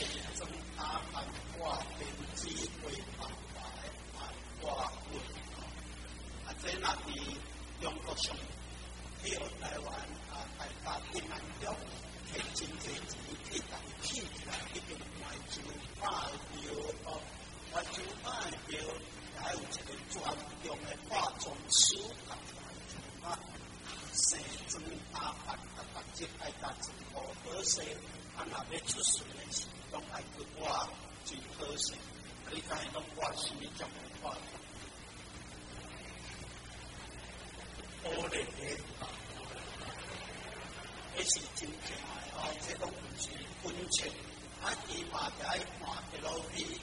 中阿含挂边机会安排挂会这那伫中国上去台湾大家进来了，摕真济钱去大起来，一定买200票买200票，还有一个专用的化妆师生装打扮，大家爱打真好好势，若要出事的时，拢爱对我最好势。你知拢我是物种的话，可怜的，这是真正的这拢不是本钱，伊嘛就爱看一路去，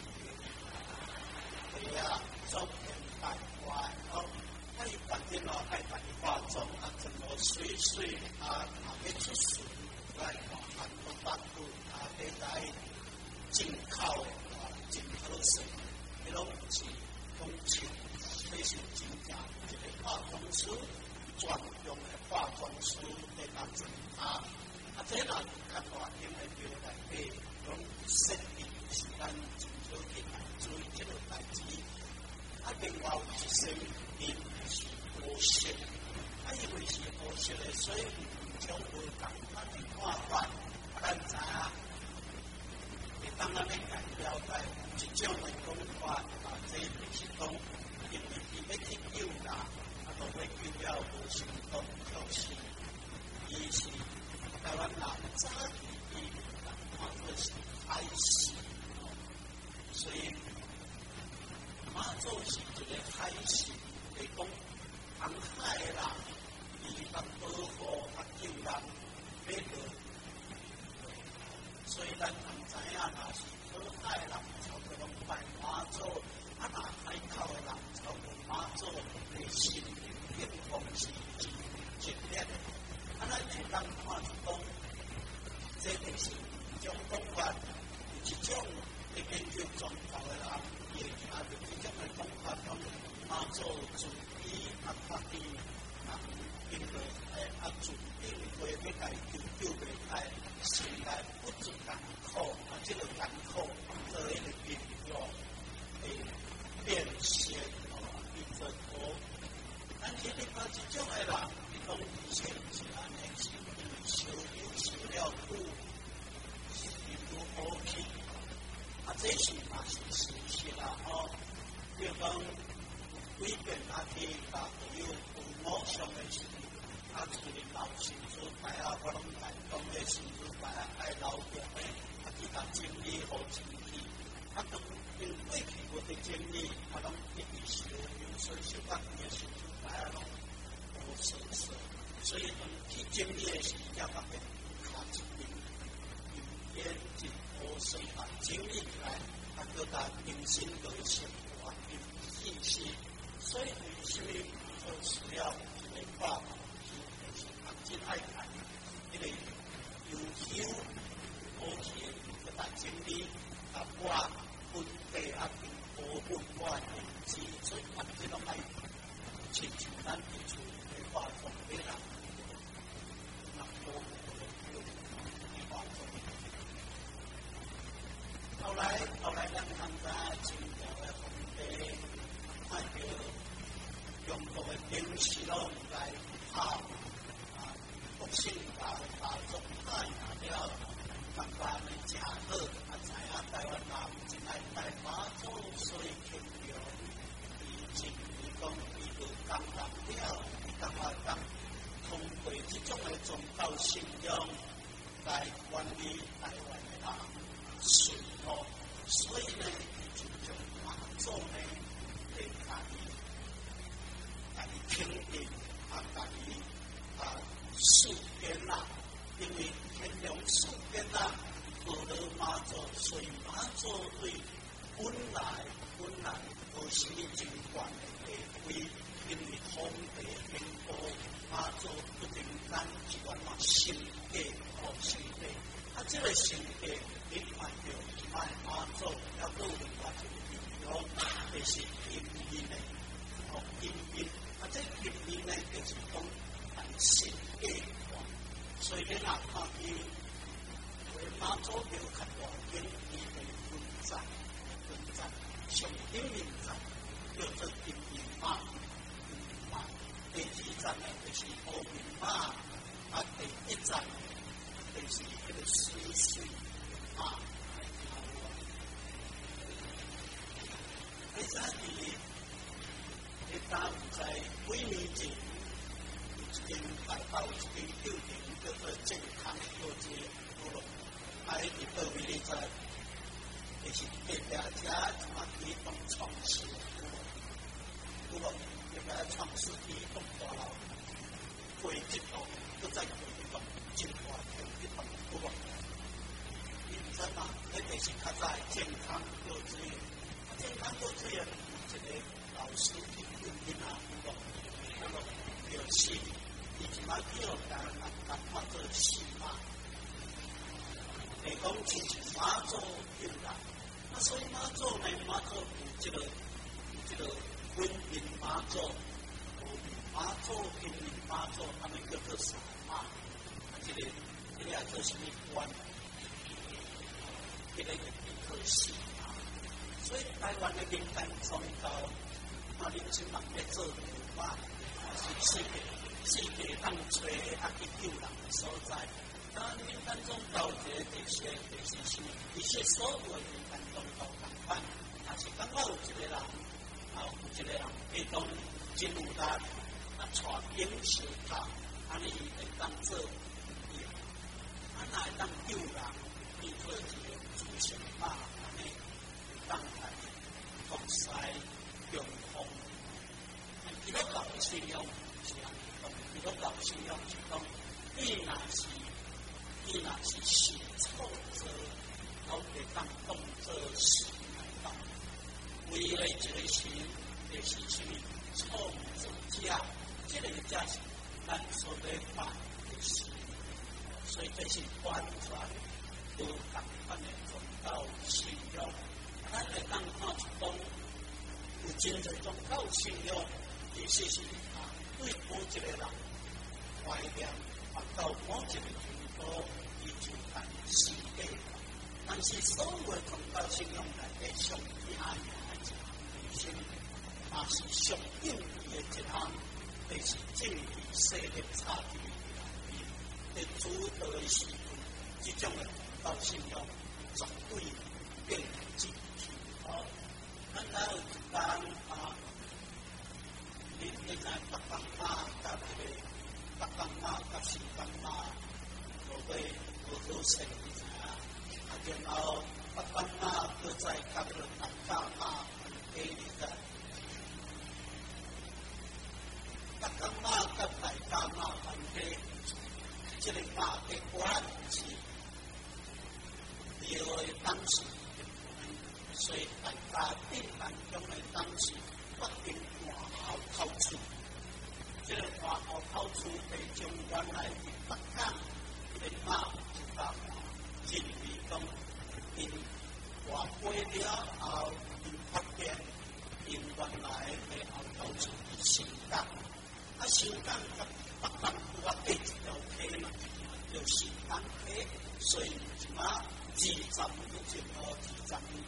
做人大怪伊反正爱扮化妆真好水要出事来看韩国大陆要来进口真好势，迄拢是讲笑，这是真正一个化妆师专用的化妆师在当中这若较大型的票来买，拢设定时间真少去来注意这个代志。另外有一些因是无色，因为是无色的，所以将无共你看法，咱知影，你当咱咧解了解一种的讲法，这就是讲，因为伊要去救人，都要救了无成功，就是伊是台湾人早期伊看作是海事，所以马祖是一个海事，来讲航海人，伊当保护救人，要个，所以咱知影，若是航海人，差不多拜马祖，若海口的人，差不多马祖的心灵方是真烈的。咱会当看出讲，这就是一种讲法，一种会研究宗教的人，伊会听到这种的讲法，讲马祖自己发地，因为自己会要家救袂开，身内不足艰苦，这个艰苦做迄个病药会变现，变成苦。但是你看这种的人，伊讲以前是安尼，是因为受了苦，是如何去？这是嘛是事实比如讲，几遍去有某上的时，处理老师做牌我拢来讲的时做牌爱留着的，去甲整理好清气。当因过去我的整理，拢一直是有所修改的时做牌拢无所说，所以去整理的时要把它看清楚，严谨无随把整理起来，各大明星都有生活有信息，所以为什么做资料一个法？真爱看，因为优秀、好钱个大经理，我分配并保护我的资，所以这种爱亲像咱提出的化妆的人，那保护的化妆。后来咱看在清朝的皇帝，看到中国的兵士拢来跑。性大众太了，感觉你真好，知影台湾人真爱带马祖，所以强调伊讲伊就感动了，伊感觉通过这种的宗教信仰来管理台湾的人顺路，所以呢，就将马祖呢来家己肯定家己四边因为天龙四边无了马祖，所以马祖对本来无什么情况的地位，因为皇帝天波马祖不定咱一万性格性格，这个性格你看到一摆马祖要有另外一个地方，就是阴阴的，阴阴，这阴阴呢就是讲。性格，所以你若看伊为马祖庙较大间，伊且当在几年前，一间大到一间酒店叫做健康的药剂部落，喺日本为例在，就是别家什么启动创始部落，别家创始启动大楼，会一栋都在会一栋，进化会一栋部落。你唔知嘛？你就是较在健康幼稚园，健康幼稚园一个老师。囡仔有戏，以前嘛叫人看做戏嘛，讲其实妈祖有啦，那所以妈祖呢，妈祖有这个婚姻妈祖，有妈祖、婚姻妈祖，他们叫做啥嘛？这个也做什么关？这个做戏嘛，所以台湾的民间宗教。恁即人咧做牛肉，是世界当找去救人的所在。当然，民间宗教就是什么？一些所有的民间宗教同款，但是刚好有一个人，有一个人会当真有力，带警察他，安尼会当做业，哪会当救人？变做一个主神嘛，安尼当来放西。用风，基督教的信仰是安尼，基督教的信仰是讲，你若是写错字，都会当当作是来当。为了一个神，就是什么创造者，这个才是咱所要办的事。所以这是完全都同款的宗教信仰，咱会当看一讲。有真侪宗教信仰，其实是对某一个人怀念，到某一个程度，伊就但是的。但是所有的宗教信仰内底上惊人的一项内心，也是上应义的一项，就是政治势力差距的主导的时阵，这种的宗教信仰绝对变集体化。咱有一单你在北港妈甲这个北港妈甲新港妈，都会好势然后北港妈都在甲这个大港妈给你的，北港妈甲大港妈关系，这个妈的关系，因为当时。所以大家必然将来当时决定换后透出，这个换后透出会将原来的北港的马就大换，认为讲因换过了后，因发现因原来的后透出是新港，新港甲北港有啊第一条溪嘛，叫新港溪，所以即马20年前20年。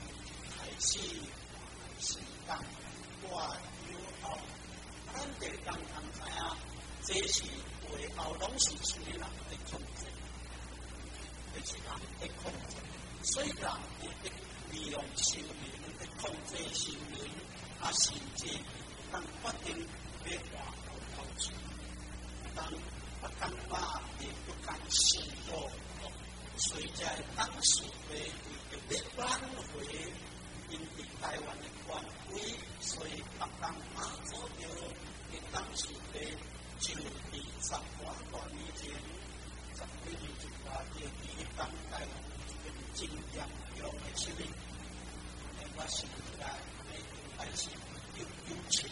是当我有后，咱地人通知影，这是背后拢是什么人在控制？就是人在控制，所以人会利用神明来控制神明，甚至当决定要换后头出，当不讲话也不敢示弱，所以在当时会为着挽回。因为台湾的关规，所以北港妈祖庙在当时的就20多年前，10几年前话，第一港台湾跟金江用的处理，我想起来，还是有钱，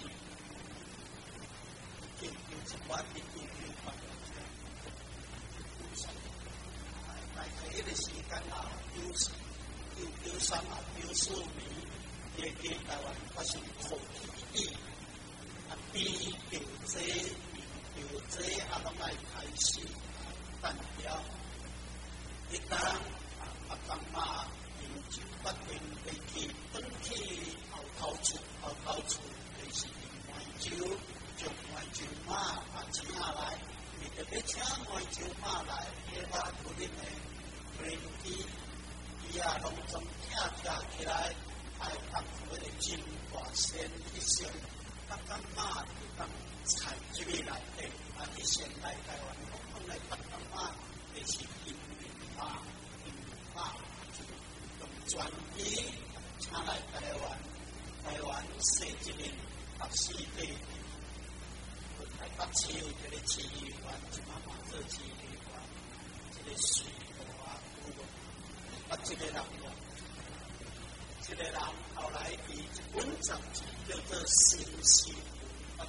有一万的有办法，大概的时间啊，有3啊，有4年，也给台湾发生好起义，比有这拢来开始单调。一旦北港妈因就决定要去转去后头厝，就是梅州，从梅州马请下来，你就要请梅州马来，把土地的飞机。伊啊，拢总拆起来，爱当初的金华先一先，刚刚嘛就当采这个来的，一先来台湾，后来刚刚嘛也是英文嘛，用专业请来台湾设一个14个，来北市有一个市议员，一慢慢做市议员，这个水务啊，这个人。这个人后来以一本杂志叫做《新西湖》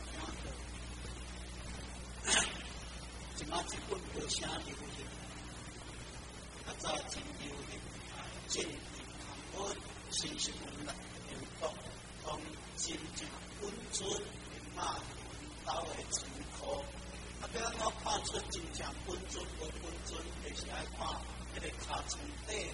即马这本无啥流行，早真流行，政治谈本新西湖来流动，从真正本尊嘛到的情况，不要我看出真正本尊无本尊，就是爱看迄个尻川底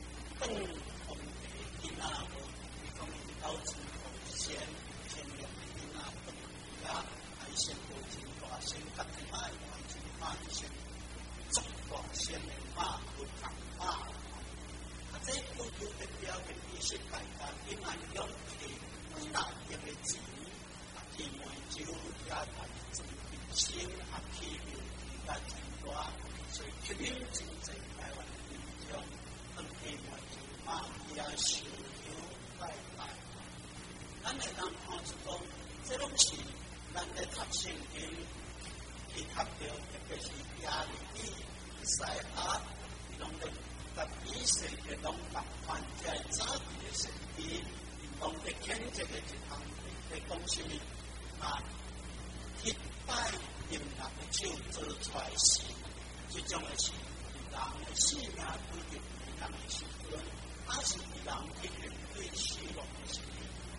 那无，伊讲伊到前先用那啊，还先有真大先甲你买，完全买先足大先的马有同马，这不就代表跟意识大家因安用起那一个字，去梅州也大真心，去留也真大，所以肯定真正台湾民众很去梅州马也是。咱来当看一种，这拢是咱在读圣经，去读到，特别是亚利以赛亚，拢在甲以色列拢白犯在早期的圣经，拢在谴责的一项，在讲什么啊？一摆用人的手做出来事，这种的事，人的性命规定人的时阵，还是人一定对虚荣的事。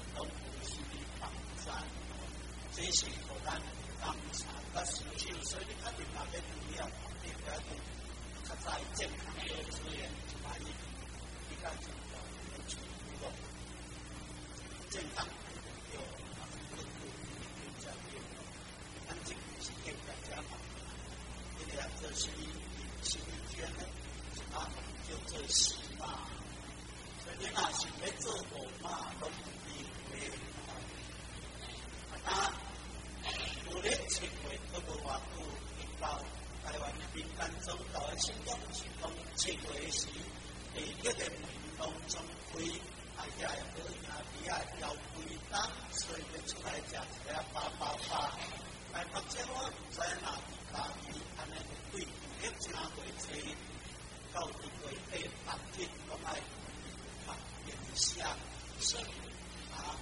这是互咱当查甲修修，所以你看你那边不要，你不要讲较早健康的资源就买你看就要处理个健康有比较有，咱这个是给大家嘛，这个这是心理学呢，啊，就这是嘛，所以你若是要做好嘛，都他有咧7月都无偌久，到台湾的民间宗教的信仰是讲7月时，第一个运动总会，也好兄也要归档，所以要出来食一个888。来目前我唔知哪大鱼，安尼就对1正月初到2月底白天拢爱练下身啊。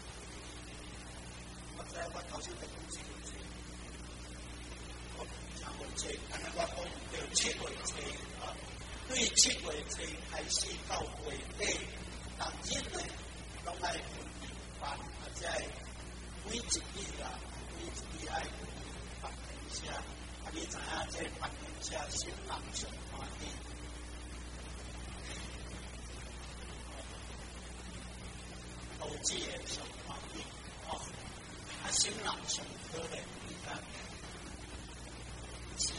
我头先在讲7月初，我正月初，安尼我讲到7月初啊，对7月初开始到月底，当日呢，拢爱分办，即係每一日啊，爱办一下，你知影這辦一下新人上歡喜，投資嘅上歡喜，新人上課嘅時間，是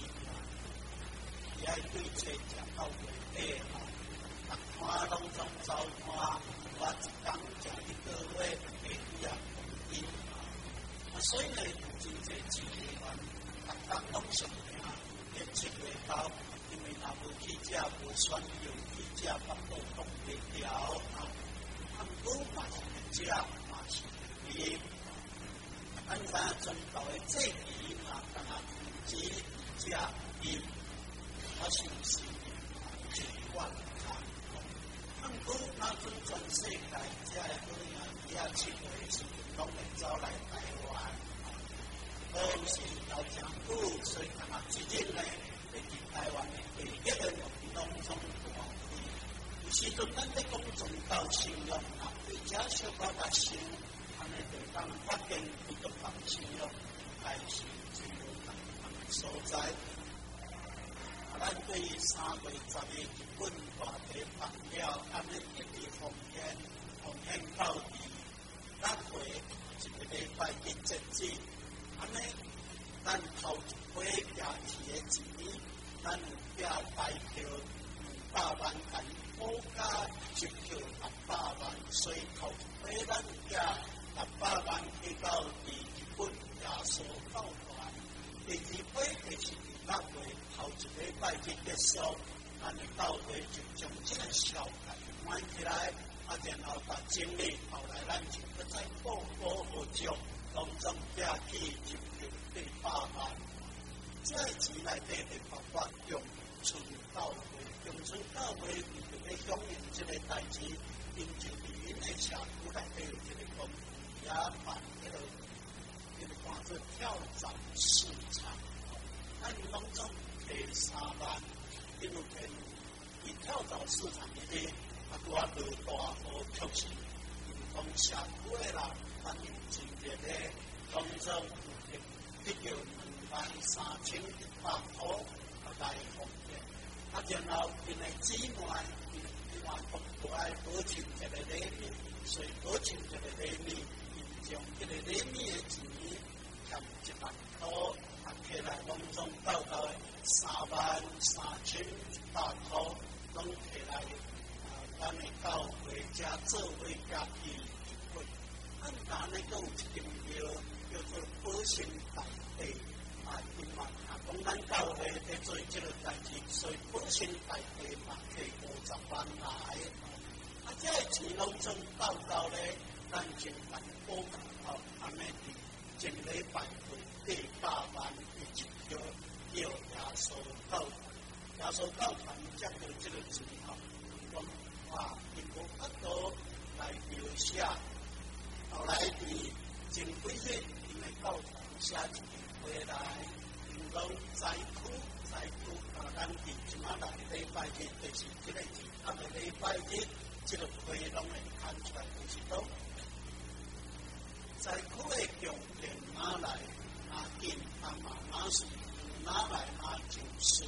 也對這講到月底啊，看攏總走看，我一工食1個月嘅啊，所以呢，真濟資源，工攏上聽，連7月到，因為若無去食無選用去食，腹肚擋袂牢啊，毋過嘛是食，嘛是啉。咱知影宗教的祭仪嘛，敢若只食饮，我相信是万常。毋过，若准全世界遮个好兄也7月时拢会走来台湾，都是老政府，所以敢若一日呢，会伫台湾的第一个运动中大会。有时阵咱在讲宗教信仰啊，对遮小可较想。就当发现一个方向咯，开始进入所在。咱对于3月10日日本大地放了，安尼一直奉献到6月一个礼拜日节日，安尼咱头一回假期的钱，咱有标大票200万元，国家1票600万，所以头一回咱有束，咱的教会就将这个小孩关起来，然后把精力后来咱就不再报告合作，当中假期就有第8万。这钱内底的办法用村教会，用村教会就要响应这个代志，因就伫因的社区内底有一个公也办这个叫做跳蚤市场。咱当中摕3万，因为伊跳蚤市场里底拄啊落大雨促成，讲社区的人反映真热的，当中得到23100块来奉献。然后因的姊妹，因都爱保存一个礼物，所以保存一个礼物，因将这个礼物的钱欠1万块，起来拢总到33100块，拢起来，咱的教会加做为家己一份。咱呢都有一间庙叫做保生大帝，因嘛讲咱教会在做这个代志，所以保生大帝嘛摕50万来。这个钱拢总到咧，咱就办补课，安尼伫前礼拜第8万一条叫耶稣教团，耶稣教团接到这个钱讲因无法度来描写，后来伫前几日因的教团写一篇回来，因讲灾区，咱伫即马来礼拜日就是这个日，礼拜日这个会拢会看出来，就是讲灾区的重点哪来？紧马是哪来就是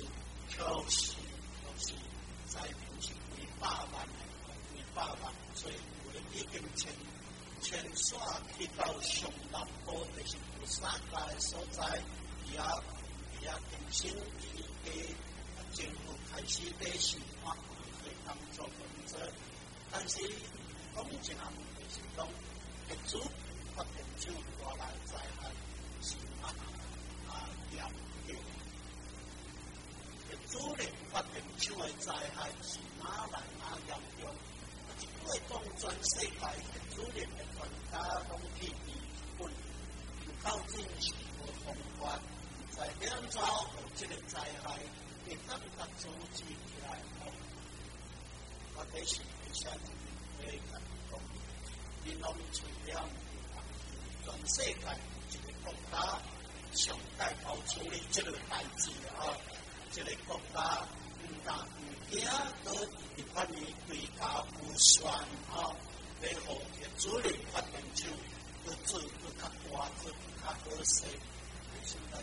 在平时200万，所以已经全刷去到上南部，就是有3个所在，也定心给政府开始在示范去当做工作，但是讲一项就是讲，业主发电厂带来灾害是严重，业主的发电厂的灾害是哪来严重？因为讲全世界业主的专家拢去日本，到底是无方法，在怎做这个灾害会当甲阻止起来？或者是下一个讲，你拢除了全世界一个国家上带头处理这个代志这个国家唔惊到一款的对家无算来互业主力发电厂要做较大，做较好势，现在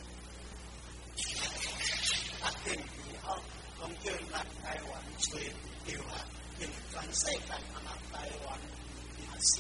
建议讲叫咱台湾找对啦，因为全世界台湾也是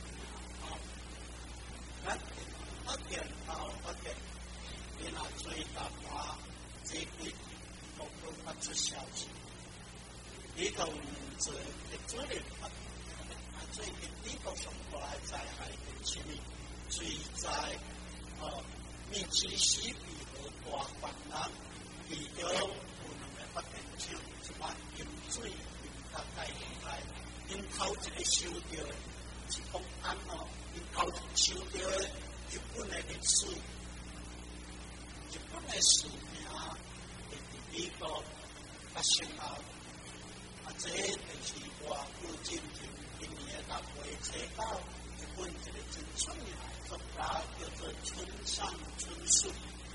咱发电你若做大话，这几都发出消息，你都唔做业主力发电。最近美国上过来灾害是什么？水灾密西西比河大泛滥，其中有2个发电厂即摆用水用较大害，因头一个收到的是讲因头收到的日本的历史，日本的事情会伫美国发生后，这就是外国进程。今年6月初9，日本一个真出名的作家叫做村上春树。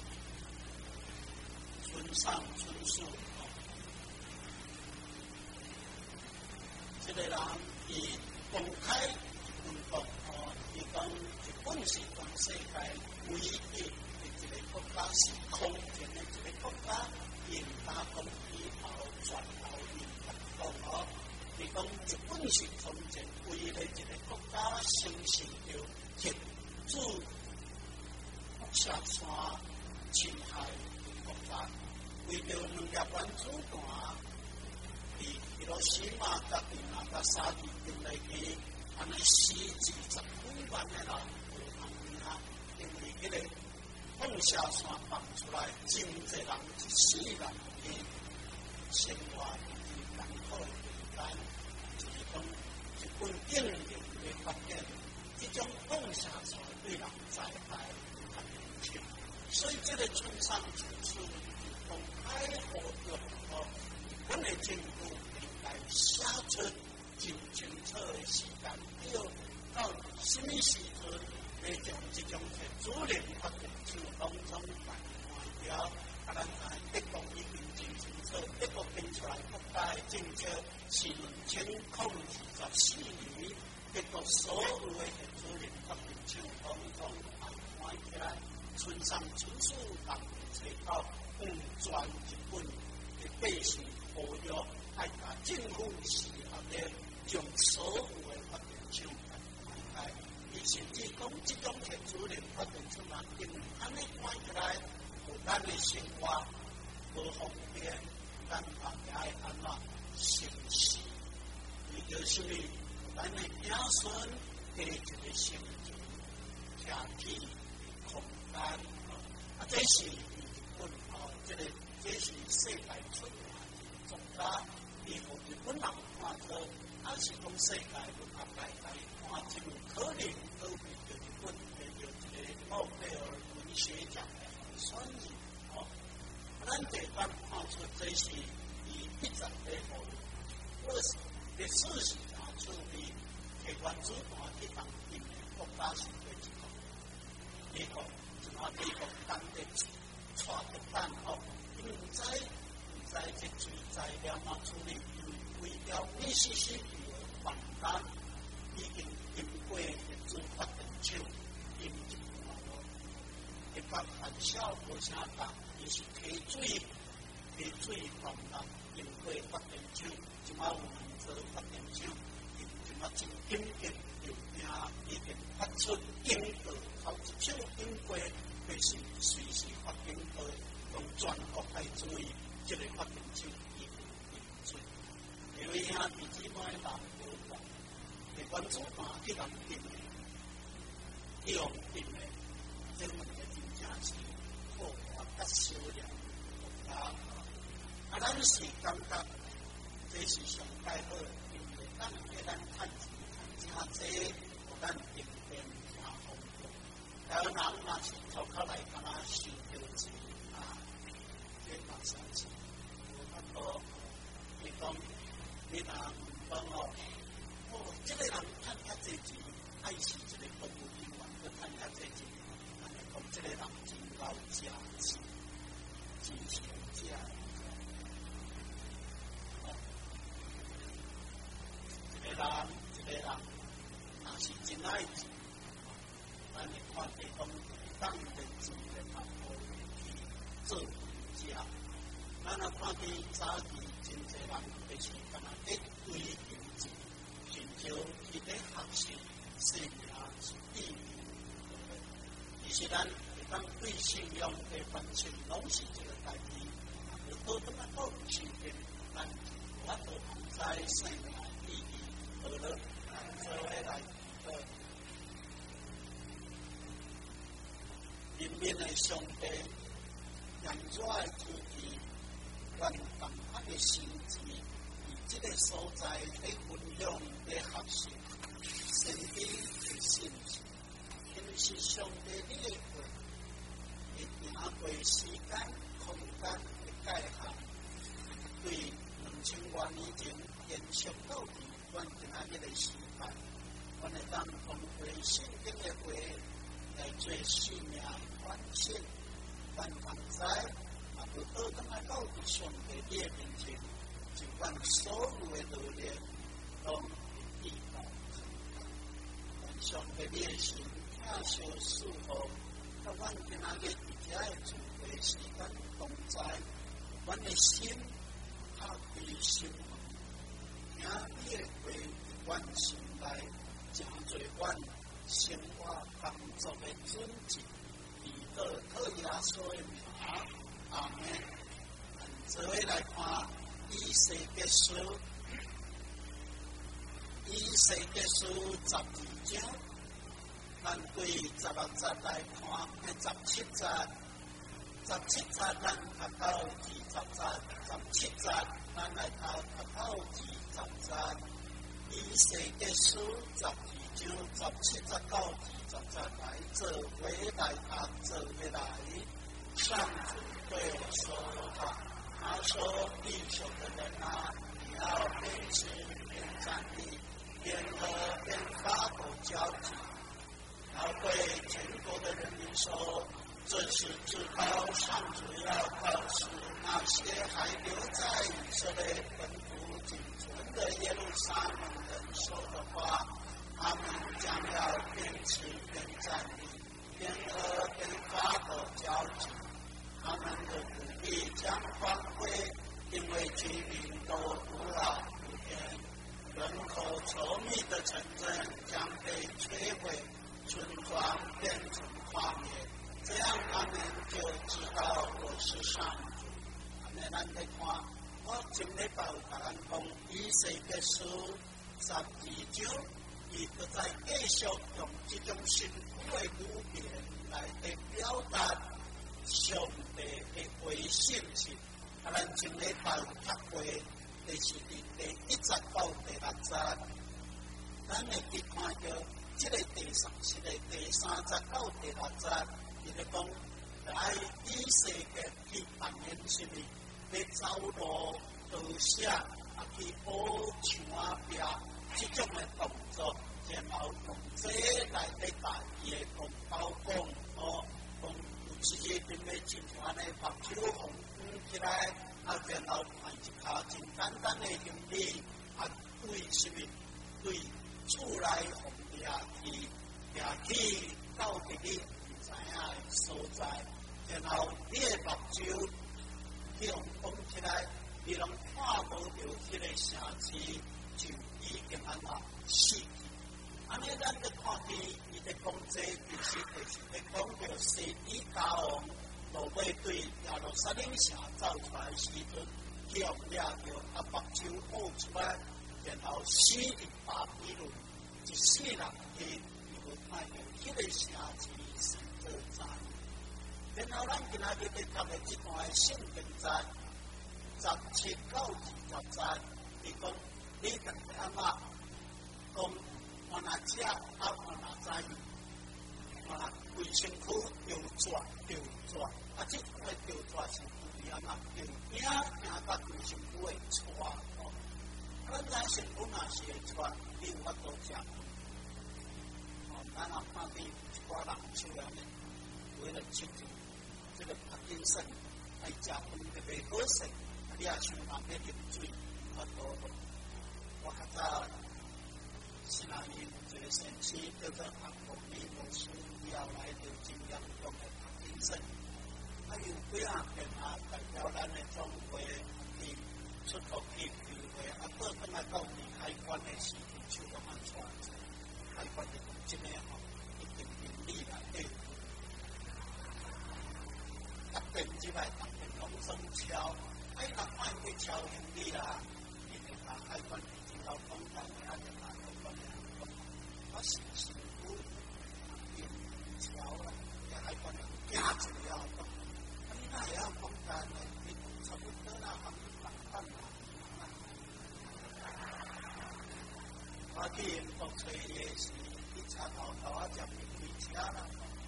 这个人伊公开运动伊讲日本是全世界唯一的一个国家是空前的一个国家，因打讲以后全后面讲伊讲日本是从前唯一的一个国家，承受着日主下山侵害国家，为着农业园主权，伫迄落西马甲平马甲沙地用来去，安尼死20几万的人，因为迄个放下山放出来，真侪人一死人去， 生活以及艰苦的时间，就是讲一本经验的发展，这种贡献出来对人在爱和人情。所以这个村上春树公开和用哦，本来政府应该写出真清楚的时间表，到什么时阵来将这种主任发展出当中办完了，咱德国已经真清楚，德国定出来国家的政策是2024年，德国所有的主任发展出当中办完起来。村上春树当找到全日本的百姓呼吁，爱把政府适合的将所有的发展商办开。伊甚至讲，这种的主任发展出来，因为安尼看起来，有咱的生活无方便，咱大家爱安怎诚实？为着什么？咱的子孙加一个成就，天体。啊，这是日本哦，这是世界出来的重大，以后日本人看到，还是讲世界文化大家看就可能都比日本的有一个诺贝尔文学奖的选人哦。咱地方看出这是以一直的路，历史是拿出的台湾主管的当今的国家是最重要的，美国。美国当地带着蛋哦，因为在这水材料嘛处理，因为为了密西西比的反弹，已经经过的主发展厂引进来了。一般很少无啥大，伊是提水反弹，经过发展厂，即马有两座发展厂，即马真紧急有已经发出警告，头一手经过。是随时发展到用全国来注意这个发展厂已经水，因为兄弟姊妹人无管，台湾主管去人定的，去用定的，这问题真正是破坏甲销量啊！咱是感觉这是上介好，因为咱给咱趁钱趁真济，互咱定变正方便。台湾人嘛是头壳来干那收着钱啊，这嘛生钱，有法度。你讲，你若讲哦，这个人趁较济钱，爱是一个公务员，佮趁较济钱，安尼讲这个人真够正直，真诚正。一个人，若是真爱钱。咱们看地方当地自然嘛，去做家。咱若看地早期真侪人就是干那在为经济，寻求伊咧学习生命是意义。其实咱会当对信仰的反省，拢是这个代志。有好多啊好事情，咱我都唔知生命意义何了，所以来人民的上帝，人怎会支持原动他的心智，以这个所在来分享来学习，身体的信息，因为是上帝你的话，会行过时间、空间的界限，对2000多年前延续到伫阮今仔日的时代，阮会当通过圣经的话来做生命。反省，但现在也不好当来到伫上帝你的面前，就把所有的努力都依靠但上帝你的心听小事后，甲阮今仔日伫遮的聚会时间同在，阮的心拍开心门，听你的话，阮心内真侪阮生活工作的准则。特耶稣的名，阿门。做伙来看以西结书，以西结书12章，咱对16节来看，17节，17节咱读到20节，17节咱来读到第10章，以西结书12章17、19、20来做回来做回来。上主对我说话，他说：“地球的人啊，你要边吃边站立，边喝边发抖交集。”然后对全国的人民说：“这是至高上主要告诉那些还留在以色列本土仅存的耶路撒冷人说的话。他们将要边吃边站立，边喝边发抖交集。他们的土地将荒废，因为居民都不老不偏。人口稠密的城镇将被摧毁，村庄变成荒野。这样他们就知道我是上主。”咱来看，我今礼拜有甲咱讲以西结书12章，伊就在继续用这种辛苦的语言来表达上帝的回信息。咱今礼拜有读过，就是第1到第6节，咱会去看到这个第30到第6节，伊咧讲在以西结去扮演什么？要走路道舍，去补墙壁这种的动作，然后用这来把伊的同胞讲讲有一个人要进团的目睭红起来，然后换一下真简单的行李，对什么？对厝内红去到一个唔知影的所在，然后你的目睭用讲起来，你拢看无到迄个城市，就已经死去。安尼咱咧看见伊咧讲这，其实就是咧讲到西底家王落尾对耶路撒冷城走出来时阵，强掠着目睭捂出来，然后死入巴比伦，一世人去就会看到迄个城市是何在。然后咱今仔日咧读的这段圣经节17到20节，伊讲你同阿妈讲，我若食我若知，我规身躯丢抓，这块丢抓是有安丢惊到规身躯会抓。咱咱身躯若是会抓，你有法度食。咱若看见一寡人手了呢，为了手术。这个帕金森来食饭就袂好势，你也想慢要啉水，法度无。我较早是那年有一个先生叫做韩国美牧师，后来就真严重的帕金森，用几啊遍代表咱的总会去出国去聚会，过转来到离海关的时阵，手都慢抓住，海关就讲真诶一定行李内底。电即摆逐天拢算超，若看去超行李啦，一定把海关进到广东的就把海关讲，我是辛苦，超啦，海关惊住了，你那也要广东的，你差不多啦，办啦。我去英国吹夜时，去车头食开车啦。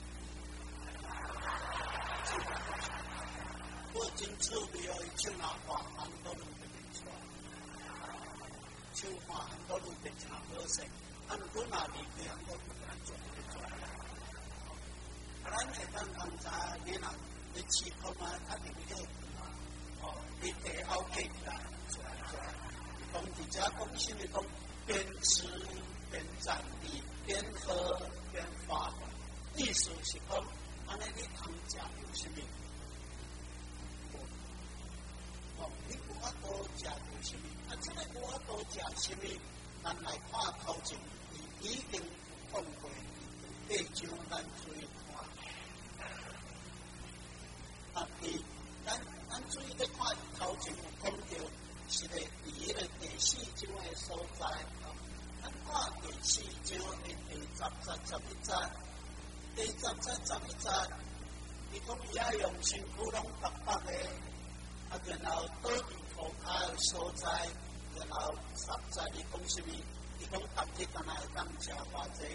我真趣味哦，伊手拿画很多路特别出来，手画很多路特真好势，毋过若离开很多路咱做不出来。咱会当通知你若你试看啊，较容易你第后起来出来。讲伫遮讲什么？讲边吃边站立，边喝边发抖，意思是讲，安尼你通食有什么？你无法度食到什么？这个无法度食什么？咱来看头前，伊已经讲过，地上咱注意看。咱注意咧看头前有讲到，是咧伫迄个第4章的所在。咱看第4章的第10节、11节，第10节、11节，伊讲伊爱用身躯拢白白的。然后倒伫土涂骹的所在，然后10你讲什么？伊讲搭铁敢若会当食偌济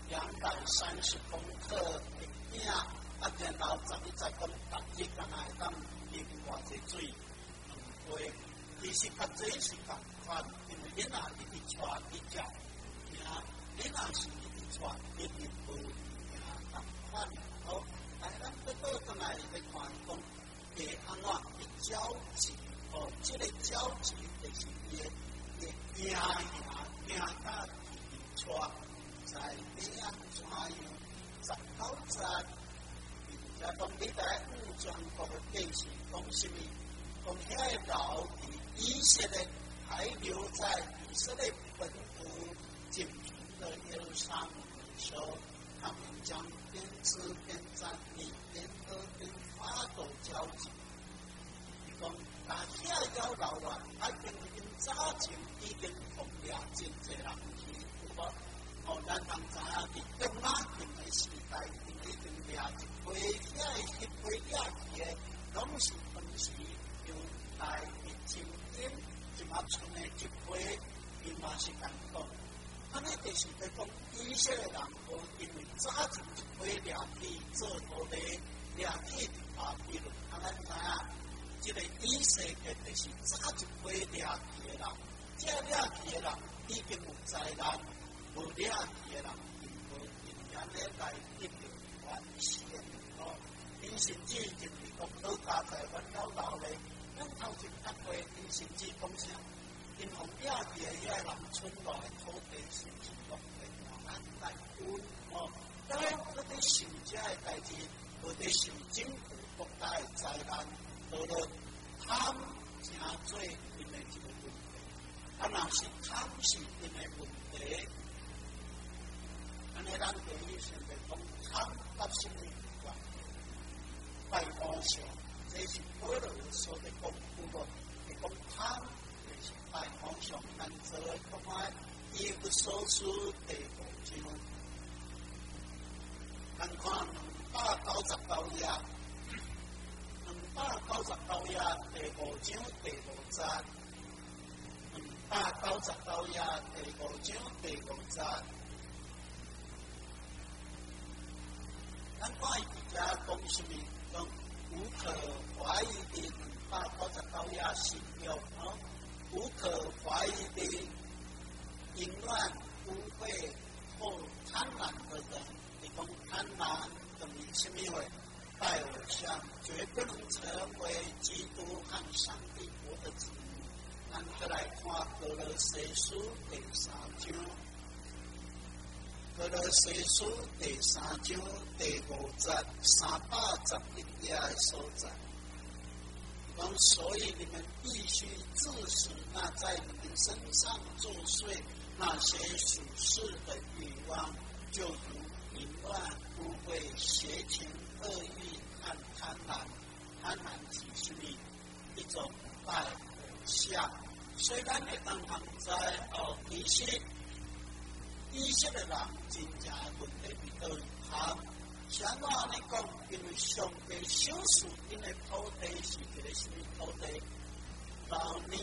，230公克的饼，然后11再讲搭铁敢若会当啉偌济水，2杯。其实甲这是共款，因为恁若一直带去教，恁若是一直带一直学，共款。好，咱倒转来来看讲，安怎去交集？这个交集就是伊的行到出，在怎样19站，就讲你在全国的电视讲什么？讲遐个老以色列还留在以色列本土仅凭的耶路撒冷说，他们将边吃边站立，边喝边发抖交集。讲但遐妖老啊，因早前已经同掠真济人去，有无？咱通知影伫中马定的时代，因已经掠一批迄批掠去的，拢是当时由大的经典，即马剩的一批，伊嘛是共讲。安尼就是在讲以色列人无因为早前一批掠去做土地，掠去巴比伦，咱知影。这个以色列就是早一批掠去的人，这掠去的人已经有灾难，无掠去的人并无因然咧来得到完全。因甚至认为讲好加在阮老咧，咱头前搭过，因甚至讲啥？因从掠去的遐人村落的土地甚至落来咱来分当然，咱伫受这个代志，或者受政府国家的灾难。到了贪真做因的一个问题，若是贪是因的问题，安尼咱第一想着讲贪甲什么有关？拜偶像，这是保罗所的讲有无？是讲贪就是拜偶像，但做看伊不所书第5章，咱看299页。299页第5章第5节，299页第5章第5节，咱看伊遮讲什么？讲无可怀疑的299页形容无可怀疑的淫乱、污秽或贪婪的人，你讲贪婪等于什么话？拜偶像绝不能成为基督和上帝国的子民。咱再来看歌罗西书第3章，歌罗西书第3章第5节311页的所在。所以你们必须致死那在你们身上作祟那些属世的欲望，就如淫乱、污秽、邪情、恶意和贪婪。贪婪是什么？一种拜偶像。虽然你当行在其实以色列人真正的问题伫倒位通？是安怎安尼讲？因为上帝赏赐因的土地是一个什么土地？老年，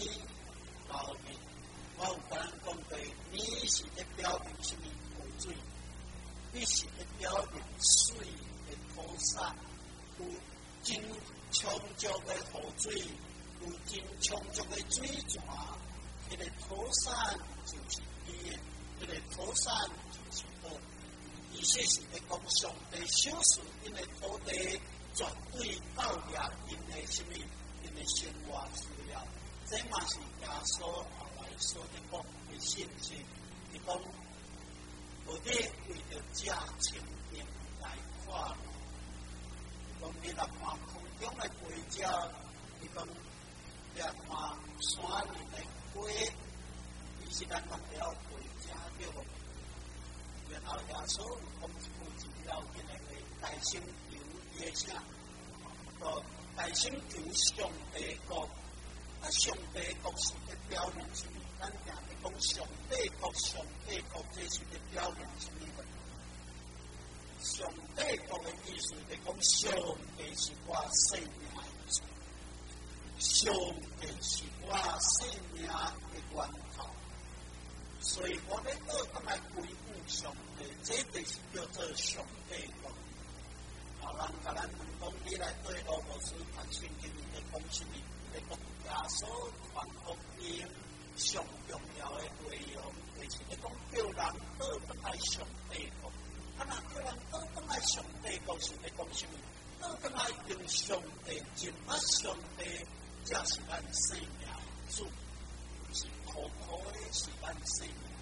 我有甲咱讲过，年是咧表明什么？雨水，你是咧表明水的土产，有真充足的雨水，有真充足的水泉，迄个土产就是甜的，迄个土产就是好。意思是咧讲，上帝赏赐因的土地，绝对到了因的什么？因的生活需要。这嘛是耶稣后来所咧讲的信息。伊讲，无得为着价钱命来看。讲你来看空中的飞鸟，伊讲来看山林的花，伊是咱目标回家对无？然后耶稣讲一了因的话，大声求伊的啥？大声求上帝国。上帝国是咧表明什么？咱定咧讲上帝国，这是咧表明什么？上帝国的意思咧讲，上帝是我生命的主。 上帝是我生命的源头，所以我咧倒转来归附上帝，这就是叫做上帝论。人甲咱问讲，你来对罗伯斯传圣经的讲什么？咧讲耶稣传福音上重要的内容，就是咧讲叫人倒转来上帝国。若叫人倒转来上帝国是咧讲什么？倒转来用上帝进入上帝，才是咱生命的主，是可可的，是咱生命。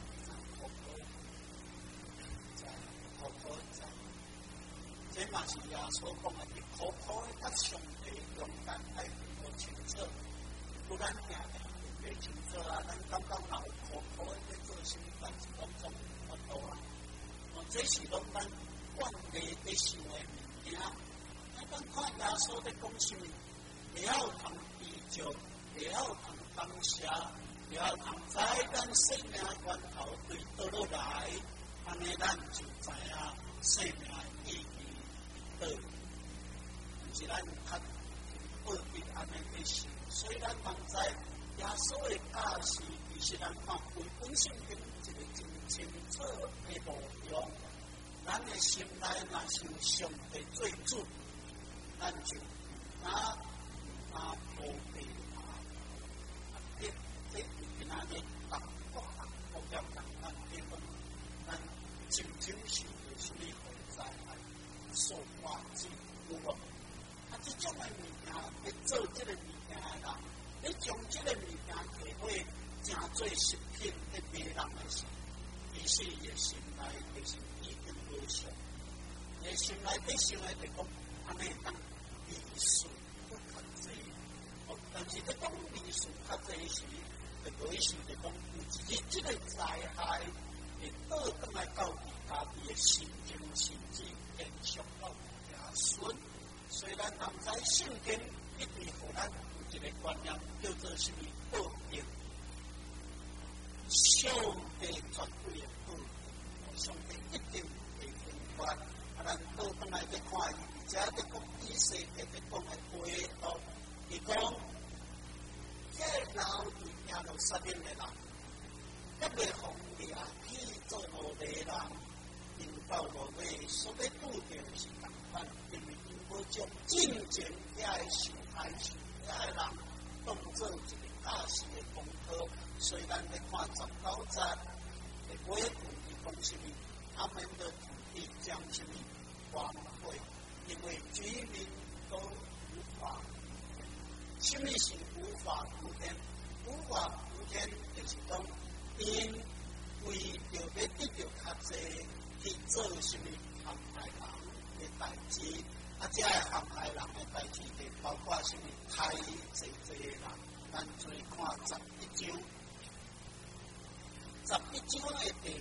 这嘛是耶稣讲的，可可的甲上帝勇敢爱互清楚，不然定定袂清楚啊！咱感觉老可可的在做什么代志当中不多啊！这是拢咱惯例在想的物件。咱看耶稣在讲什么？不要通比较，不要通当下，不要通在咱生命源头对倒落来，安尼咱就知影生命意义。就是咱较特别安尼去想，所以咱通知耶稣的教示，其实咱看规本圣经一个真清楚的内容。咱的心内若是有上帝做主，咱就无地这今仔日咱真正是有什么所在受化之有无？这种的物件，要做这个物件的人，要将这个物件体会成做食品给别人的时，其实伊的心内就是已经无想，伊的心内在想的就讲，安尼当利顺不较济。但是在讲利顺较济时，就有意思就讲，有一日这个灾害会倒转来到家己的心情甚至影响到子孙。虽然咱知圣经一直互咱有一个观念，叫做什么报应。上帝绝对的报应，上帝一定会平反。咱倒转来再看伊，而且在讲以色列在讲的回答，伊讲，这老伫耶路撒冷的人，一袂互掠去做奴隶人，因到落尾所要拄着是同款，因为因要将真正遐个受害受遐个人当做一个教示的功课。所以咱咧看19节的尾句，伊讲什么？他们的土地将什么荒废？因为居民都无法无天。什么是无法无天？无法无天就是讲，因为着要得到较济去做什么陷害人的代志，这个陷害人的代志就包括什么害济的人。咱再看11章。11章的第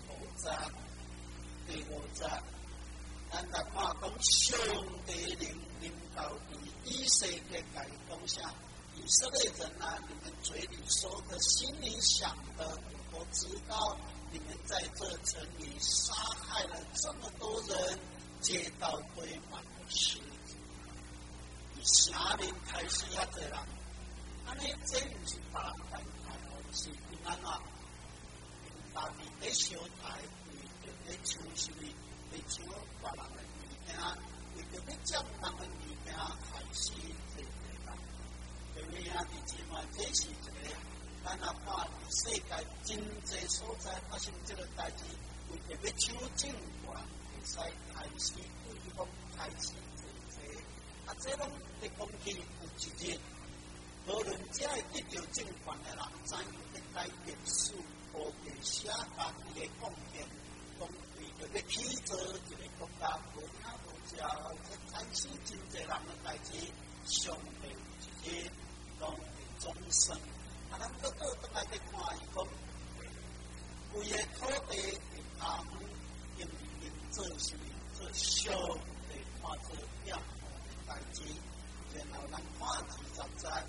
5节，咱来看讲上帝临到以色列来讲啥？以色列人啊，你们嘴里说的、心里想的，我知道你们在这城里杀害了这么多人，街道堆满了尸体，以城里开始遐多人，安尼这不是大大是平安啊！大地在小台，为着咧抢什么？咧抢别人的物件，为着咧占人的物件，害死这个人。因为啊，弟兄们，这是一个，咱若看世界真济所在发生这个代志，为着咧抢政权，会使害死对方，害死这个。这拢咧讲起有一日，无论只会得到政权的人，怎样咧改变事？我给写家己的贡献，讲为着要起做一个国家无领无照，产生真济人的代志，上帝一日拢会终身。咱搁倒转来去看伊讲，规个土地会通因为做什么？做上帝看做任何的代志。然后咱看20节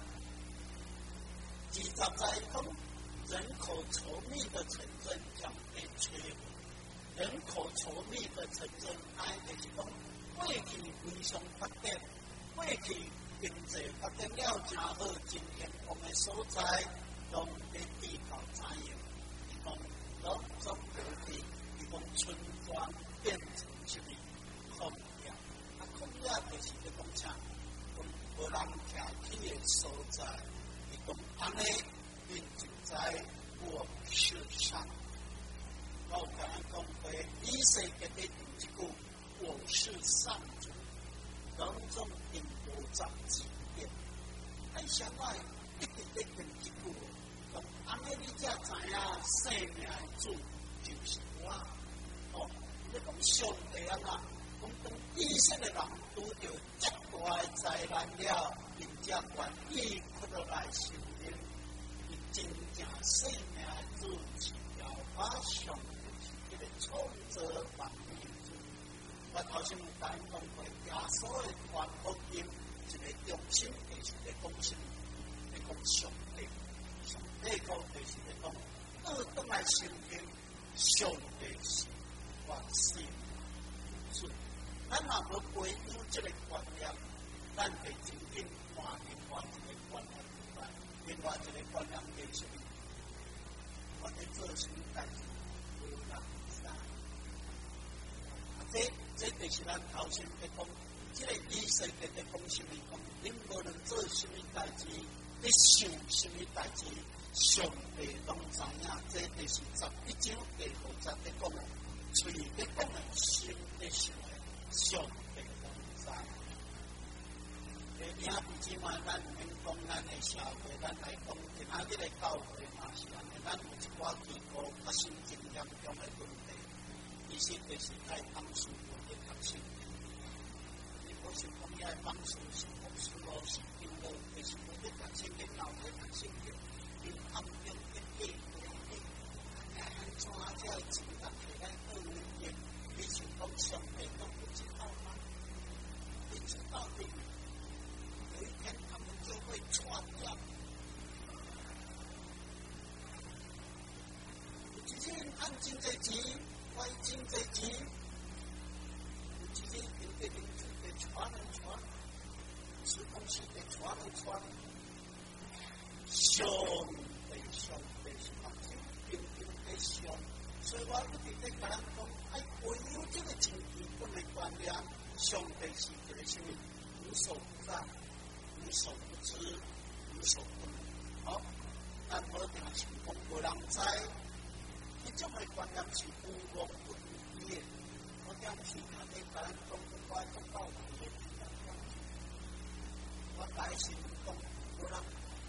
讲。人口稠密的城镇将被摧毁。人口稠密的城镇，就是讲过去非常发展，过去经济发展了真好，真健康的所在，拢在地球产业，伊讲拢总无地，伊讲村庄变成一个空业，空业就是咧讲啥？无人徛起的所在，伊讲安尼，恁就在我世上。我有甲咱讲过，以世界的一句，我是上主。当中并无杂质变，但相爱一直在跟一句，讲安尼你才知影生命主就是我。哦，你讲上帝啊嘛，讲以色列人拄着极大的灾难了，并且愿意屈落来受刑，伊真正生命主是要把上帝一个创造万有主。我头先有甲讲过，耶稣的传福音一个中心，就是咧讲什么？咧讲上帝。上帝讲就是咧讲，当来承认上帝是万世主。咱若无培养这个观念，咱会真正换另外一个观念出来。另外一个观念就是什么？我在做什么代志，无人知。这就是咱头先在讲，这个以色列在讲什么？讲恁无论做什么代志，你想什么代志，上帝拢知影。这就是11章第5节在讲的，嘴在讲的，心在想的，上帝拢知。兄弟姊妹，咱唔免讲咱的社会，咱来讲今仔日的教会嘛是安尼，咱有一寡机构发生真严重的问题，其实就是在帮助。是，你不是讲要帮助是牧师咯，是教咯，就是我哋读圣经，老在读圣经，你暗中一啲安怎才自然起来恶业？你是讲上帝都不知道吗？你知道的，有一天他们就会传掉。之前按经济级，歪经济级。是东西给传，上帝是往前平的上，所以我一直在甲人讲，唯有这个真基本的观念，上帝是一个什么无所不在、无所不知、无所不能。好，但我定是讲无人知，这种的观念是无往不利的。我定是甲你甲人讲，我讲到底的。我大心讲，无人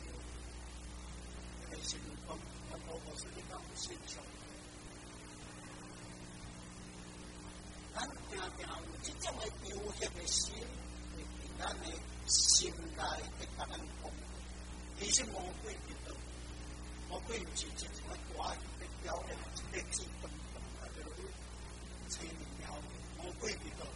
大心讲，我是你讲信上。咱定有这种的优越的心，会伫咱的心内会甲咱讲。其实魔鬼伫倒，魔鬼毋是一种的大语的表现，一个字动啊，就是吹鸟。魔鬼伫倒。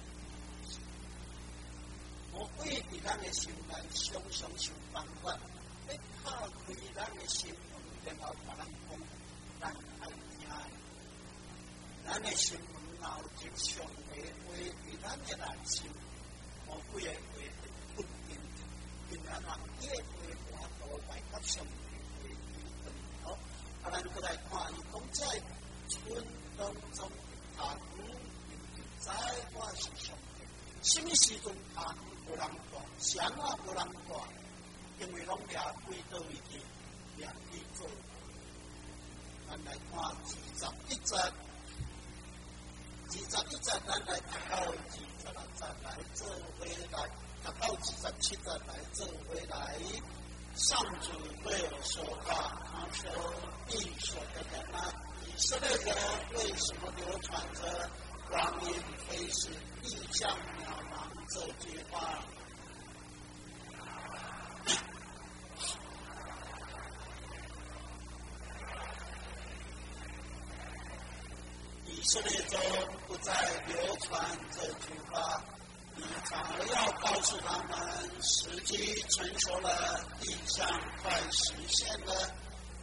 魔鬼伫咱的心内常常想办法，要敲开咱的心门，然后甲人讲，咱爱听的。咱的心门若有接上帝的话伫咱的内心，魔鬼的话会不定，并咱若伊的话换到来甲上帝的话好，咱过来看伊讲在村当中啊，知我是上帝，什么时阵啊？无人管，谁也无人管，因为拢掠归倒位去，掠去做。咱来看21节，咱来读到26节来做回来，读到27节来做回来。上主对我说话，他说：“地所的人啊，以色列人为什么流传着光阴飞逝，异象渺茫？”这句话，以色列中不再流传这句话，你反而要告诉他们，时机成熟了，地上快实现了。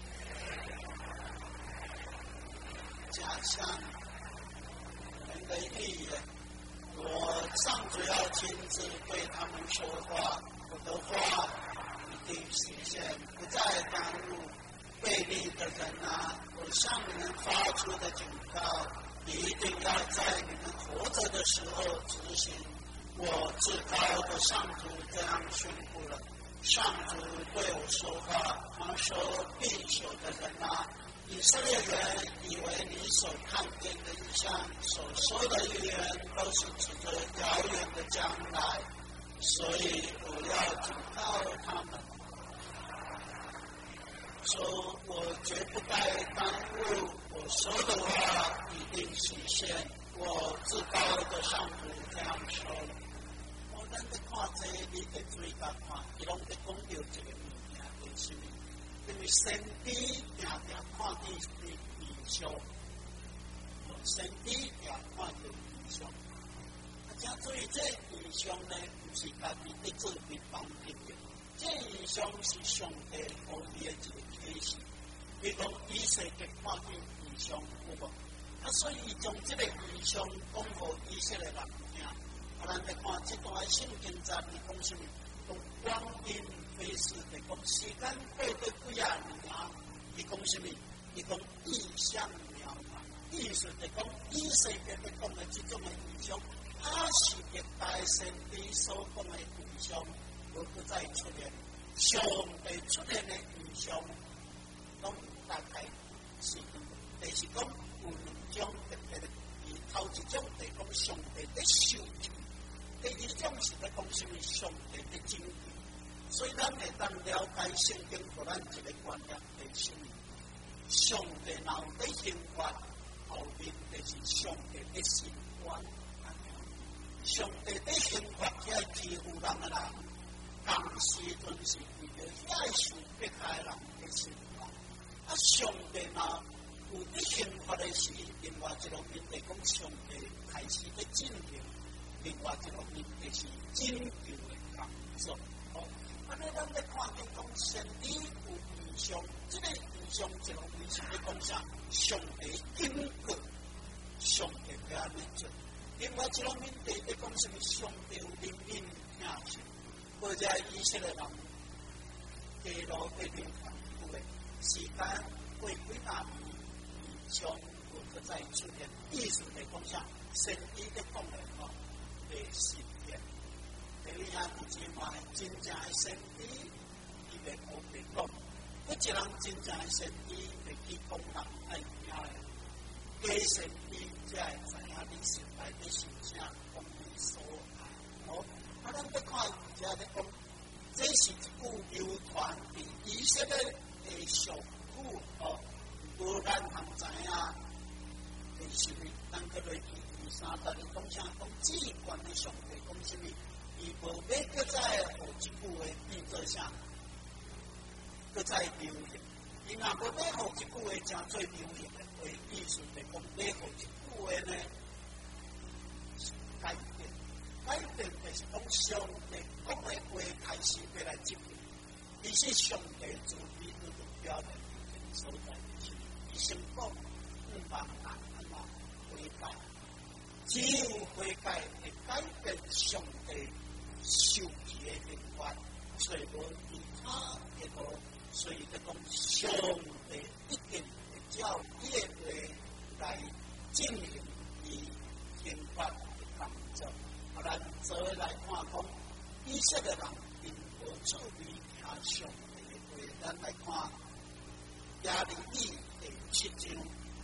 假象，人的预言。我上主要亲自对他们说话， 我的话一定实现，不再耽误背离的人啊！我向你们发出的警告，一定要在你们活着的时候执行。我至高的上主这样宣布了。上主对我说话，他说：“必朽的人啊，以色列人以为你所看见的异象，所说的预言都是指着遥远的将来，所以我要警告他们，说我绝不该耽误我说的话，一定实现。我至高的上主这样说了。”咱在看这个，你得注意看，伊拢在讲到一个物件，就是因为先知定定看到异象，先知定看到异象。正注意这异象呢，不是家己在做别帮别的，这异象是上帝给你的一个启示。比如讲，以色列看到异象，有无？所以将这个异象讲给以色列人听。咱来看这段圣经在讲什么？讲光阴飞逝的讲时间过得几啊年啊？伊讲什么？伊讲异象渺茫，意思是讲以色列在讲的这种的异象，它是历代先知所讲的异象，都不再出现。上帝出现的异象，拢大概是，但是讲有两种特别的。头一种是讲上帝在受救。第二种是在讲什么？上帝的拯救，所以咱会当了解圣经，给咱一个观念是什么？上帝若有在刑罚，后面就是上帝的审判。上帝在刑罚遐欺负人的人，同时阵是为着遐受迫害人的审判。上帝若有在刑罚的时，另外一方面是讲上帝开始在进行。另外一方面就是拯救的工作。安尼咱在看见讲先知有异象，这个异象一方面是在讲啥？上帝警告，上帝要安尼做。另外一方面在讲什么？上帝有灵敏听信，或者以色列人地路被流传久的时间过几啊年，异象有不再出现。意思在讲啥？先知在讲的会实现，第二样就是话，真正的先知，伊袂好白讲。一个人真正的先知，会去讲人爱听的。假先知才会知影你心内底是啥，讲你所爱。咱要看遮咧讲，这是一句流传伫以色列的俗语不咱通知影是什么？咱个来三十年讲啥？讲至关的上帝讲什么？伊无要搁再互一句话变做啥？搁再流行。伊若无要互一句话真做流行的话，意思是讲要互一句话呢改变。改变就是讲上帝讲的话开始要来执行。伊是上帝自己目标的所在。伊先讲不帮人悔改。只有悔改会改变上帝受气的刑罚，所以无其他的路。所以在讲上帝一定会照伊的话来进行伊刑罚的工作。咱再来看讲，以色列人并无注意听上帝的话。咱来看耶利米第7章。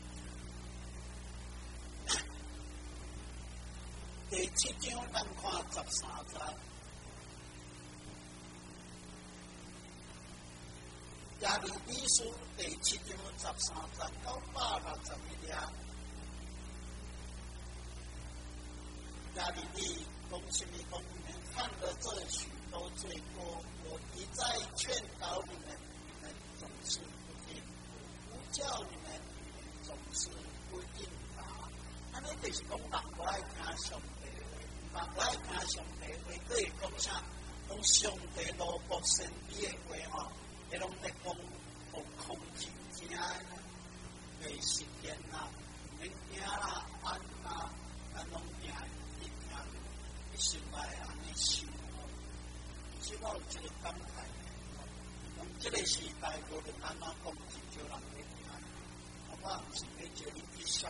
第7章，咱看13节。耶利米书第7章13节到861节。耶利米讲什么？讲你们犯了这许多罪过，我一再劝导你们，你们总是不听；我呼叫你们，你们总是不应答。安尼就是讲人不爱听上帝的话，人不爱听上帝的话，可以讲啥？讲上帝罗卜先知的话迄拢在讲互控制正未实现啦，免惊啦，安啦，咱拢听，一听，心内安尼想，心内我有一个感慨，讲这个时代无论安怎讲，真少人会听。我毋是要叫你去学，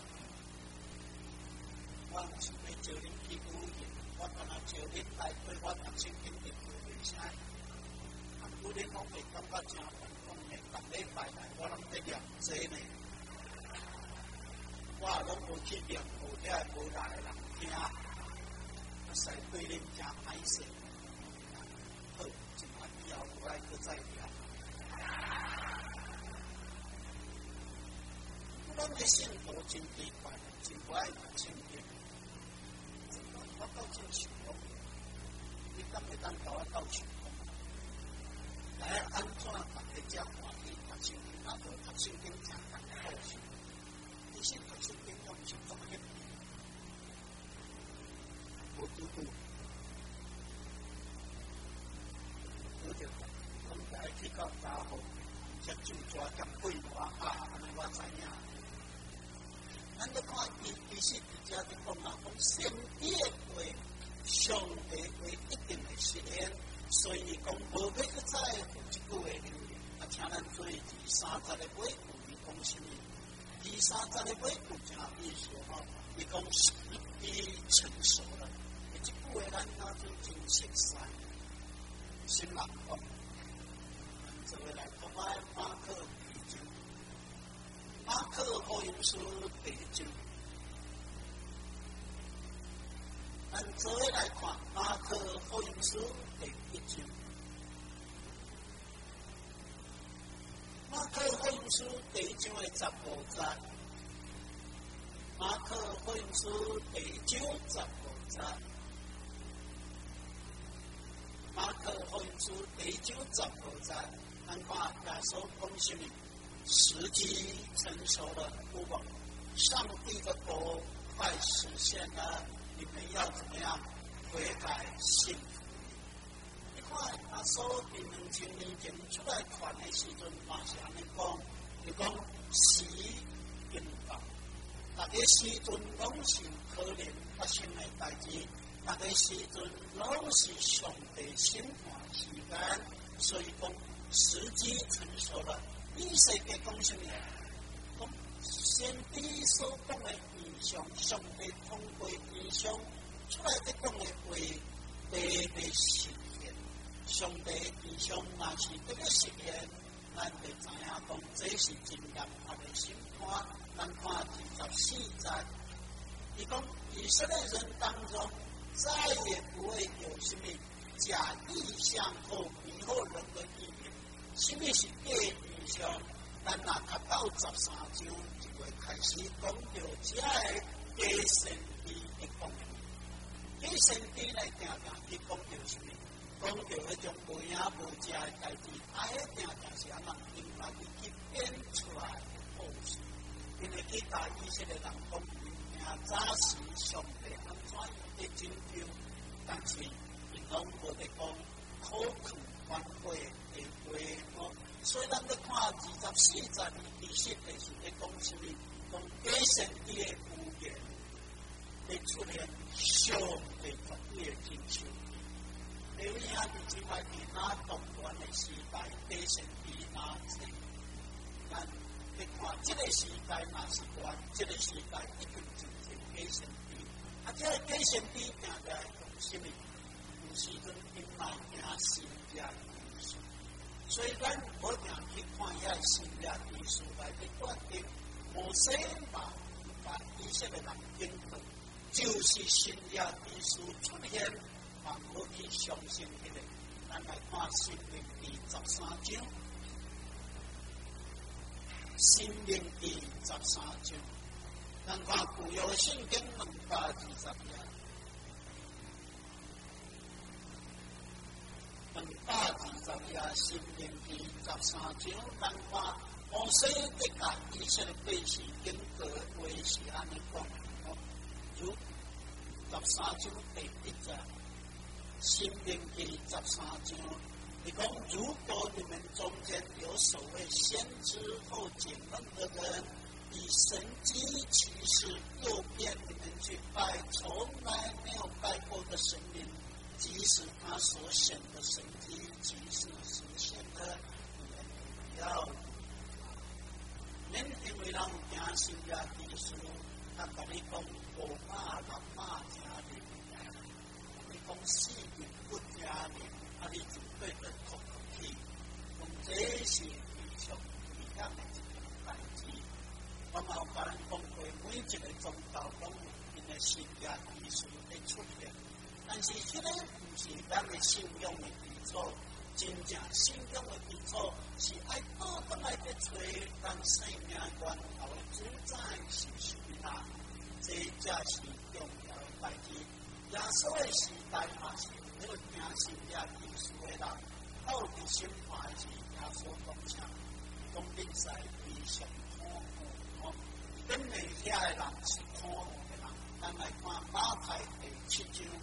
我毋是要叫你去污言，我干那叫你来对我读圣经的为啥？有恁拢会感觉真感动的，逐礼拜来我拢在念这呢。我拢无去念，有遐无来的人听，使对恁真歹势。好，今晚以后有爱搁再念。咱的信徒真奇怪，真不爱读圣经。我到这想讲，你敢会当甲我到想讲？来安怎大家才欢喜读圣经？啊，无读圣经真难好受。其实读圣经我毋是这么一点，无拄拄，我就讲来去到大学，接就抓兼规划啊，安尼我知影。咱要看其实伫遮伫讲啊，讲先知的话，上帝话一定会实现，所以讲无要去在乎一句话留言，啊，请咱做230个尾句，伊讲什么？230个尾句真有意思吼，伊讲时机成熟了，这句话咱当做真熟悉，心人讲，这位来讲爱马可。马可福音书第1章，咱做伙来看马可福音书第1章。马可福音书第1章的15节，马可福音书第1章15节，马可福音书第1章15节，咱看耶稣讲什么？时机成熟了，不枉上帝的国快实现了，你们要怎么样悔改信服？你看，耶稣在2000年前出来传的时阵，嘛是安尼讲，就讲时应到，那个时阵拢是可能发生的代志，那个时阵拢是上帝审判时间，所以讲时机成熟了。以世界讲什么？讲先知所讲的异象，上帝通过异象出来的讲的话，地被实现。上帝异象若是这个实现，咱就知影讲这是真严格的审判。咱看24节，伊讲以色列人当中再也不会有什么假意象或迷惑人的意念。什么是假意象？咱若读到13章，就会开始讲到这个假先知的讲的。假先知来定定去讲到什么？讲到迄种无影无食的代志，迄定定是安怎用来去编出来的故事。因为去甲以色列人讲，明早时上帝安怎样的拯救，但是因拢无得讲可靠反悔的话。所以咱要看24节，其实就是在讲什么？讲假先知的预言会出现上帝绝对的拯救。留意下，你即摆伫哪动乱的时代，假先知哪济？咱要看这个时代哪是乱，这个时代一定就是假先知。啊，这个假先知定在讲什么？有时阵因来行新约的意思。所以咱无定去看遐新约意思来去断定，摩西把以色列人引导，就是新约意思出现，嘛无去相信迄个。咱来看申命记13章，申命记13章，咱看旧约圣经220页。220页申命记13章，咱看摩西在甲以色列百姓应得的话是安尼讲，如13章第1节，申命记13章，你讲如果你们中间有所谓先知或解梦的人，以神机骑士诱骗你们去拜从来没有拜过的神明， 即使他所显的神迹，即使实现的，你们不要免因为人行神也技术，他跟你讲5马6马加零，你讲4年不加零，你就对得过去。咁这是非常危险的一件代志。我嘛有甲人讲过，每一个宗教拢有因的神也技术的出现。但是，这个不是咱的信仰的基础，真正信仰的基础是爱倒转来去找咱生命源头的主宰是谁啦？这才是重要的代志。耶稣的时代嘛是迄个行神也技术的人，到底审判的是耶稣讲啥？讲比赛非常可恶，跟内遐的人是可恶的人。咱来看马太第7章。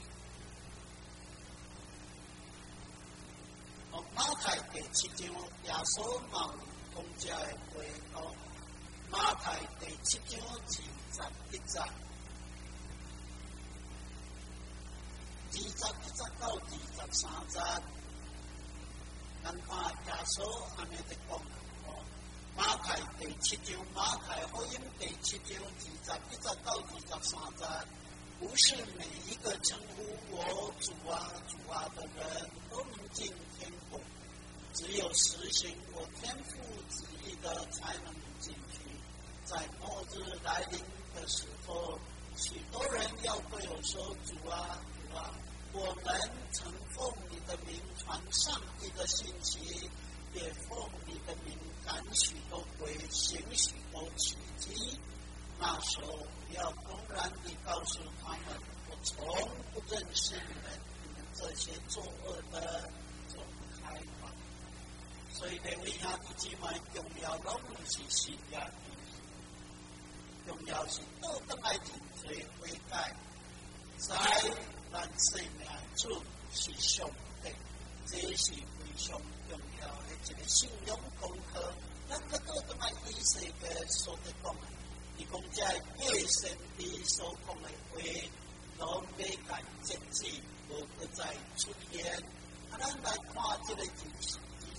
马太第7章，耶稣嘛有讲这的话哦。马太第7章21节，21到23节，咱看耶稣安尼在讲哦。马太第7章，马太福音第7章21到23节，不是每一个称呼我主啊主啊的人都能进天国，只有实行我天父旨意的才能进去。在末日来临的时候，许多人要对我说：“主啊主啊，我们曾奉你的名传上帝的信息，也奉你的名赶许多鬼，行许多奇迹。”那时候要公然地告诉他们：“我从不认识你们，你们这些作恶的，走开吧！”所以，各位兄弟姊妹，重要拢唔是信仰，重要是倒转来认罪悔改，在咱生命主是上帝，这是非常重要的一个信仰功课。咱个倒转来以色列所在讲。你讲这夜神的所讲的话，都未改节制，无不再出现。咱来看这个就是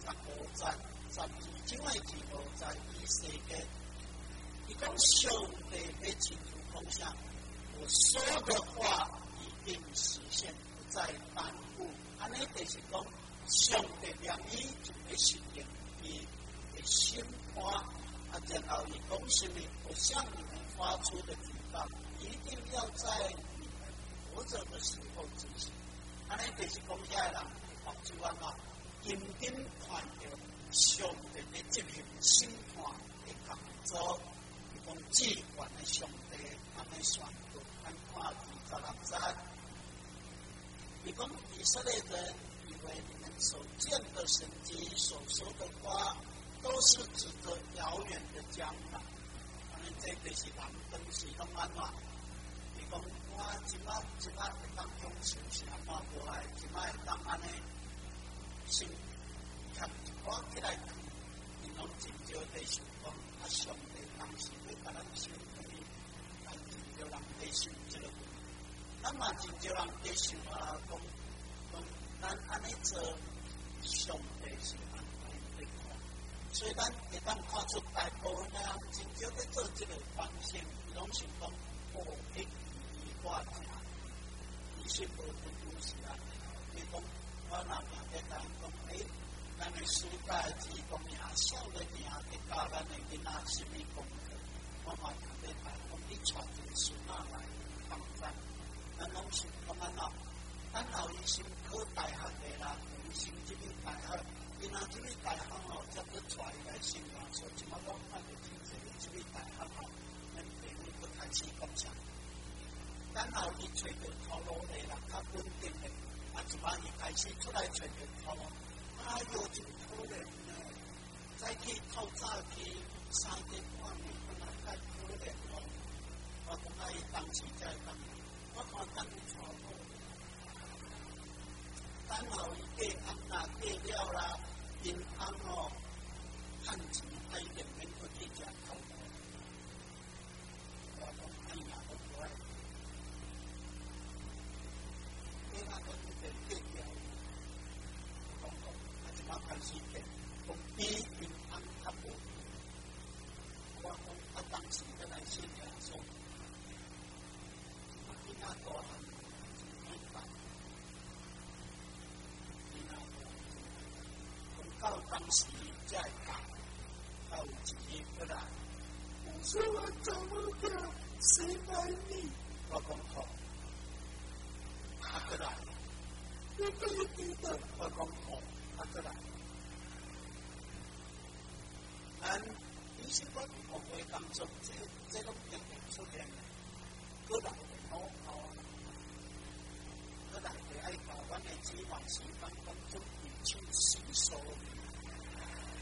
25节，12章的25节，以色列，伊讲上帝要清楚讲啥？我说的话一定实现，不再耽误。安尼就是讲，上帝良意就会实现，伊会审判。然后你恭喜你，我向你们发出的警告，一定要在你们活着的时候执行。安尼就是讲遐人会帮助我嘛，紧紧看到上帝的执行审判的工作，讲至权的上帝安尼宣布，咱看26节，伊讲以色列人以为你们所见的神迹，所说的话。都是指着遥远的将来，反正这就是人跟时拢安怎？你讲我即摆会当中是安怎无爱，即摆会当安尼，先看我起来看，因拢真少在想讲，上帝当时要甲咱想对，但真少人在想这个问题。咱嘛真少人在想啊，讲咱安尼做，上帝是安排的。所以咱会当看出大部分的人真少在做这个方向，拢是讲一语化正，其实无不如是安尼。比如讲，我若听在人讲，咱的世界是讲名少的名，会教咱的囡仔什么功课？我嘛听在人讲，你带一个孙仔来放赞，咱拢是讲安怎？咱后医生考大学的啦，医生这个大学。因啊，这个大学哦，才要出来来生活，所以即马我看到真侪这个大学哦，咱地方不开始讲啥，等后伊找到头路的啦，较稳定的，即马伊开始出来找到头路，真可怜呢，再去透早去3点半暝，本来太可怜咯，我讲伊当时在当，我看当初等后伊过安那过了啦，银行哦，趁钱太严免去去食头路。我讲哎呀，我乖，你那个当时才会讲，还有一日过来，我说我怎么讲，谁爱你？我讲好，过来，你可以记得，我讲好，过来。咱以前我学会当中，这种经验出现，过来好好，过来爱把阮的指望是当中以去吸收。